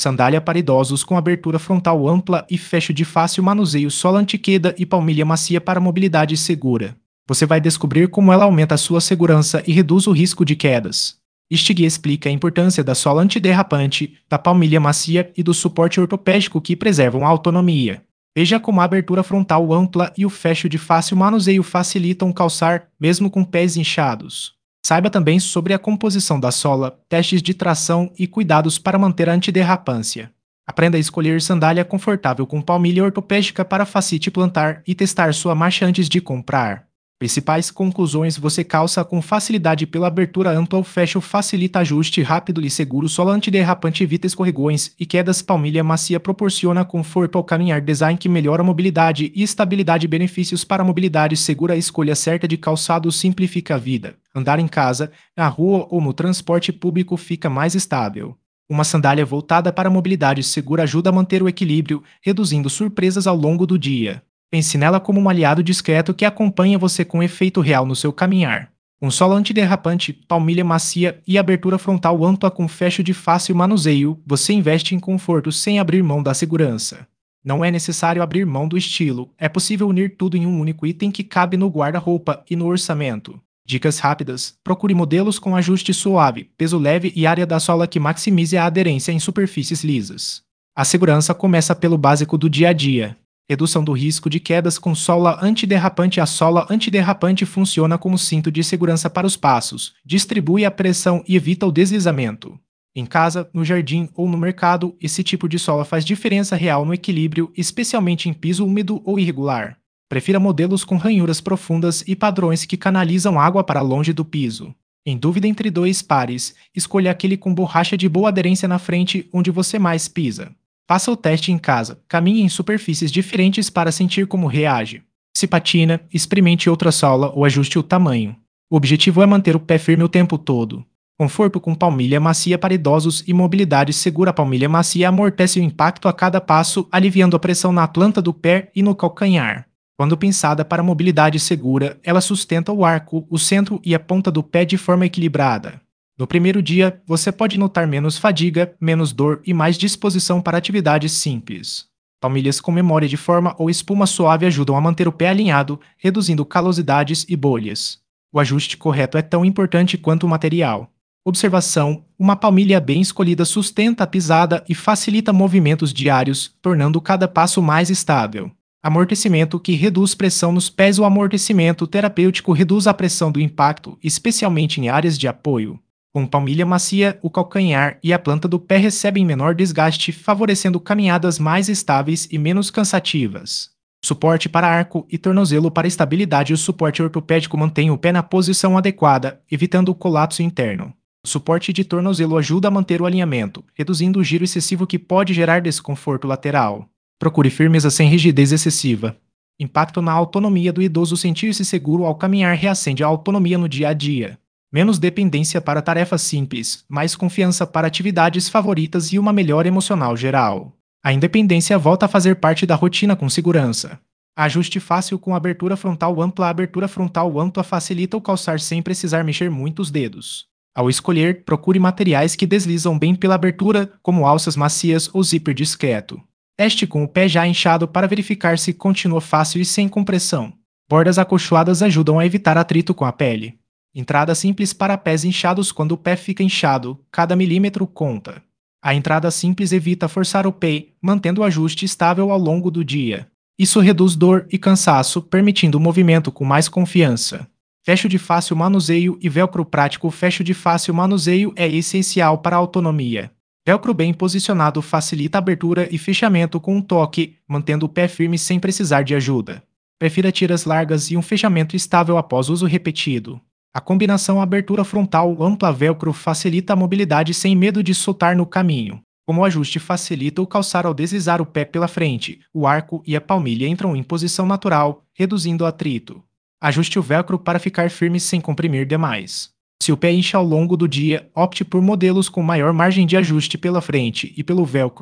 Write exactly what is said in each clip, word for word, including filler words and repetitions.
Sandália para idosos com abertura frontal ampla e fecho de fácil manuseio, sola anti-queda e palmilha macia para mobilidade segura. Você vai descobrir como ela aumenta a sua segurança e reduz o risco de quedas. Este guia explica a importância da sola antiderrapante, da palmilha macia e do suporte ortopédico que preservam a autonomia. Veja como a abertura frontal ampla e o fecho de fácil manuseio facilitam calçar, mesmo com pés inchados. Saiba também sobre a composição da sola, testes de tração e cuidados para manter a antiderrapância. Aprenda a escolher sandália confortável com palmilha ortopédica para facite plantar e testar sua marcha antes de comprar. Principais conclusões: você calça com facilidade pela abertura ampla, o fecho facilita ajuste rápido e seguro, sola antiderrapante evita escorregões e quedas, palmilha macia proporciona conforto ao caminhar, design que melhora a mobilidade e estabilidade, benefícios para a mobilidade segura, a escolha certa de calçado simplifica a vida. Andar em casa, na rua ou no transporte público fica mais estável. Uma sandália voltada para a mobilidade segura ajuda a manter o equilíbrio, reduzindo surpresas ao longo do dia. Pense nela como um aliado discreto que acompanha você com efeito real no seu caminhar. Com sola antiderrapante, palmilha macia e abertura frontal ampla com fecho de fácil manuseio, você investe em conforto sem abrir mão da segurança. Não é necessário abrir mão do estilo, é possível unir tudo em um único item que cabe no guarda-roupa e no orçamento. Dicas rápidas: procure modelos com ajuste suave, peso leve e área da sola que maximize a aderência em superfícies lisas. A segurança começa pelo básico do dia a dia. Redução do risco de quedas com sola antiderrapante. A sola antiderrapante funciona como cinto de segurança para os passos, distribui a pressão e evita o deslizamento. Em casa, no jardim ou no mercado, esse tipo de sola faz diferença real no equilíbrio, especialmente em piso úmido ou irregular. Prefira modelos com ranhuras profundas e padrões que canalizam água para longe do piso. Em dúvida entre dois pares, escolha aquele com borracha de boa aderência na frente, onde você mais pisa. Faça o teste em casa, caminhe em superfícies diferentes para sentir como reage. Se patina, experimente outra sola ou ajuste o tamanho. O objetivo é manter o pé firme o tempo todo. Conforto com palmilha macia para idosos e mobilidade segura. A palmilha macia amortece o impacto a cada passo, aliviando a pressão na planta do pé e no calcanhar. Quando pensada para mobilidade segura, ela sustenta o arco, o centro e a ponta do pé de forma equilibrada. No primeiro dia, você pode notar menos fadiga, menos dor e mais disposição para atividades simples. Palmilhas com memória de forma ou espuma suave ajudam a manter o pé alinhado, reduzindo calosidades e bolhas. O ajuste correto é tão importante quanto o material. Observação: uma palmilha bem escolhida sustenta a pisada e facilita movimentos diários, tornando cada passo mais estável. Amortecimento, que reduz pressão nos pés. O amortecimento terapêutico reduz a pressão do impacto, especialmente em áreas de apoio. Com palmilha macia, o calcanhar e a planta do pé recebem menor desgaste, favorecendo caminhadas mais estáveis e menos cansativas. Suporte para arco e tornozelo para estabilidade. O suporte ortopédico mantém o pé na posição adequada, evitando o colapso interno. O suporte de tornozelo ajuda a manter o alinhamento, reduzindo o giro excessivo que pode gerar desconforto lateral. Procure firmeza sem rigidez excessiva. Impacto na autonomia do idoso. Sentir-se seguro ao caminhar reacende a autonomia no dia a dia. Menos dependência para tarefas simples, mais confiança para atividades favoritas e uma melhora emocional geral. A independência volta a fazer parte da rotina com segurança. Ajuste fácil com abertura frontal ampla. A abertura frontal ampla facilita o calçar sem precisar mexer muito os dedos. Ao escolher, procure materiais que deslizam bem pela abertura, como alças macias ou zíper discreto. Teste com o pé já inchado para verificar se continua fácil e sem compressão. Bordas acolchoadas ajudam a evitar atrito com a pele. Entrada simples para pés inchados. Quando o pé fica inchado, cada milímetro conta. A entrada simples evita forçar o pé, mantendo o ajuste estável ao longo do dia. Isso reduz dor e cansaço, permitindo o movimento com mais confiança. Fecho de fácil manuseio e velcro prático. O fecho de fácil manuseio é essencial para a autonomia. Velcro bem posicionado facilita a abertura e fechamento com um toque, mantendo o pé firme sem precisar de ajuda. Prefira tiras largas e um fechamento estável após uso repetido. A combinação abertura frontal ampla velcro facilita a mobilidade sem medo de soltar no caminho. Como o ajuste facilita o calçar ao deslizar o pé pela frente, o arco e a palmilha entram em posição natural, reduzindo o atrito. Ajuste o velcro para ficar firme sem comprimir demais. Se o pé incha ao longo do dia, opte por modelos com maior margem de ajuste pela frente e pelo velcro.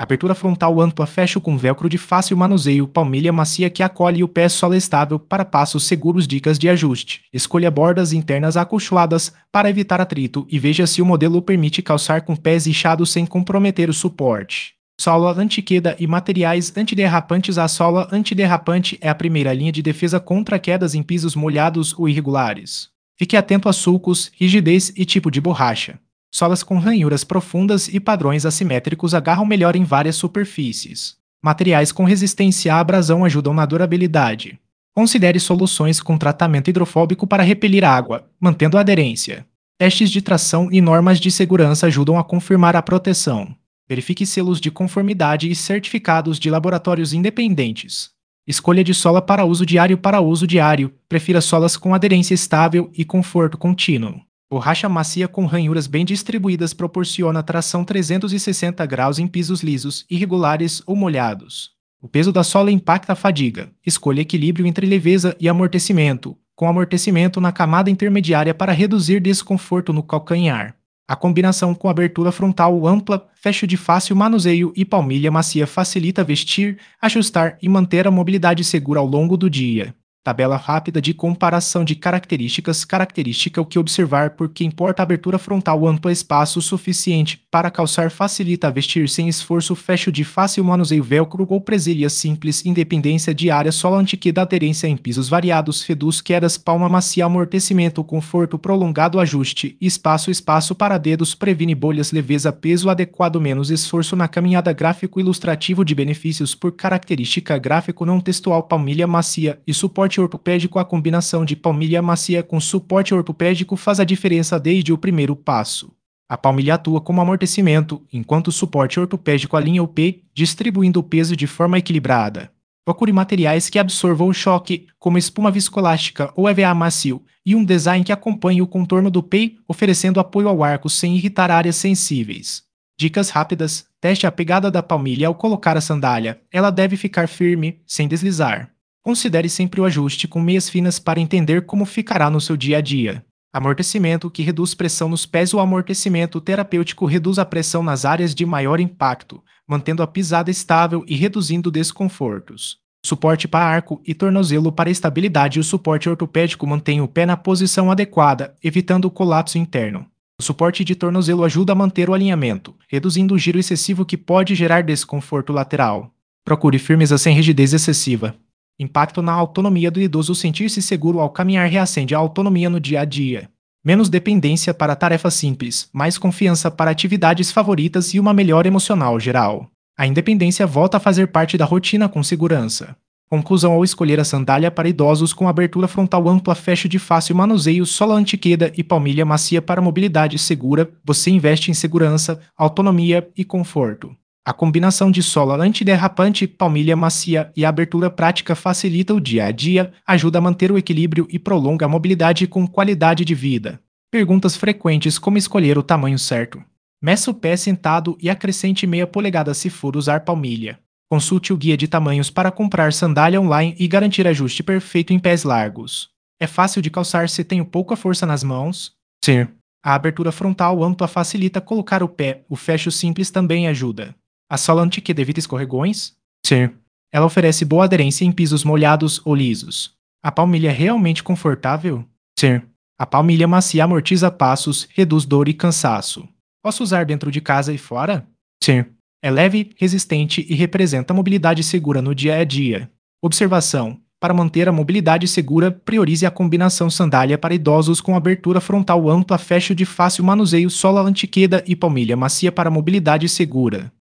Abertura frontal ampla, fecho com velcro de fácil manuseio, palmilha macia que acolhe o pé solo estável para passos seguros. Dicas de ajuste. Escolha bordas internas acolchoadas para evitar atrito e veja se o modelo permite calçar com pés inchados sem comprometer o suporte. Sola anti-queda e materiais antiderrapantes. A sola antiderrapante é a primeira linha de defesa contra quedas em pisos molhados ou irregulares. Fique atento a sulcos, rigidez e tipo de borracha. Solas com ranhuras profundas e padrões assimétricos agarram melhor em várias superfícies. Materiais com resistência à abrasão ajudam na durabilidade. Considere soluções com tratamento hidrofóbico para repelir água, mantendo a aderência. Testes de tração e normas de segurança ajudam a confirmar a proteção. Verifique selos de conformidade e certificados de laboratórios independentes. Escolha de sola para uso diário. Para uso diário, prefira solas com aderência estável e conforto contínuo. Borracha macia com ranhuras bem distribuídas proporciona tração trezentos e sessenta graus em pisos lisos, irregulares ou molhados. O peso da sola impacta a fadiga. Escolha equilíbrio entre leveza e amortecimento, com amortecimento na camada intermediária para reduzir desconforto no calcanhar. A combinação com abertura frontal ampla, fecho de fácil manuseio e palmilha macia facilita vestir, ajustar e manter a mobilidade segura ao longo do dia. Tabela rápida de comparação de características. Característica: o que observar porque importa. Abertura frontal ampla, espaço suficiente para calçar, facilita vestir sem esforço, fecho de fácil manuseio, velcro ou presilha simples, independência diária, sola anti-queda, aderência em pisos variados, reduz quedas, palma macia, amortecimento, conforto prolongado, ajuste, espaço espaço para dedos, previne bolhas, leveza, peso adequado, menos esforço na caminhada. Gráfico ilustrativo de benefícios por característica. Gráfico não textual. Palmilha macia e suporte ortopédico. A combinação de palmilha macia com suporte ortopédico faz a diferença desde o primeiro passo. A palmilha atua como amortecimento, enquanto o suporte ortopédico alinha o pé, distribuindo o peso de forma equilibrada. Procure materiais que absorvam o choque, como espuma viscoelástica ou E V A macio, e um design que acompanhe o contorno do pé, oferecendo apoio ao arco sem irritar áreas sensíveis. Dicas rápidas: teste a pegada da palmilha ao colocar a sandália. Ela deve ficar firme, sem deslizar. Considere sempre o ajuste com meias finas para entender como ficará no seu dia a dia. Amortecimento, que reduz pressão nos pés. O amortecimento terapêutico reduz a pressão nas áreas de maior impacto, mantendo a pisada estável e reduzindo desconfortos. Suporte para arco e tornozelo para estabilidade. O suporte ortopédico mantém o pé na posição adequada, evitando o colapso interno. O suporte de tornozelo ajuda a manter o alinhamento, reduzindo o giro excessivo que pode gerar desconforto lateral. Procure firmeza sem rigidez excessiva. Impacto na autonomia do idoso. Sentir-se seguro ao caminhar reacende a autonomia no dia a dia. Menos dependência para tarefas simples, mais confiança para atividades favoritas e uma melhora emocional geral. A independência volta a fazer parte da rotina com segurança. Conclusão: ao escolher a sandália para idosos com abertura frontal ampla, fecho de fácil manuseio, sola anti-queda e palmilha macia para mobilidade segura, você investe em segurança, autonomia e conforto. A combinação de sola antiderrapante, palmilha macia e abertura prática facilita o dia a dia, ajuda a manter o equilíbrio e prolonga a mobilidade com qualidade de vida. Perguntas frequentes: como escolher o tamanho certo? Meça o pé sentado e acrescente meia polegada se for usar palmilha. Consulte o guia de tamanhos para comprar sandália online e garantir ajuste perfeito em pés largos. É fácil de calçar se tenho pouca força nas mãos? Sim. A abertura frontal ampla facilita colocar o pé, o fecho simples também ajuda. A sola anti-queda evita escorregões? Sim. Ela oferece boa aderência em pisos molhados ou lisos. A palmilha é realmente confortável? Sim. A palmilha macia amortiza passos, reduz dor e cansaço. Posso usar dentro de casa e fora? Sim. É leve, resistente e representa mobilidade segura no dia a dia. Observação: para manter a mobilidade segura, priorize a combinação sandália para idosos com abertura frontal ampla, fecho de fácil manuseio, sola anti-queda e palmilha macia para mobilidade segura.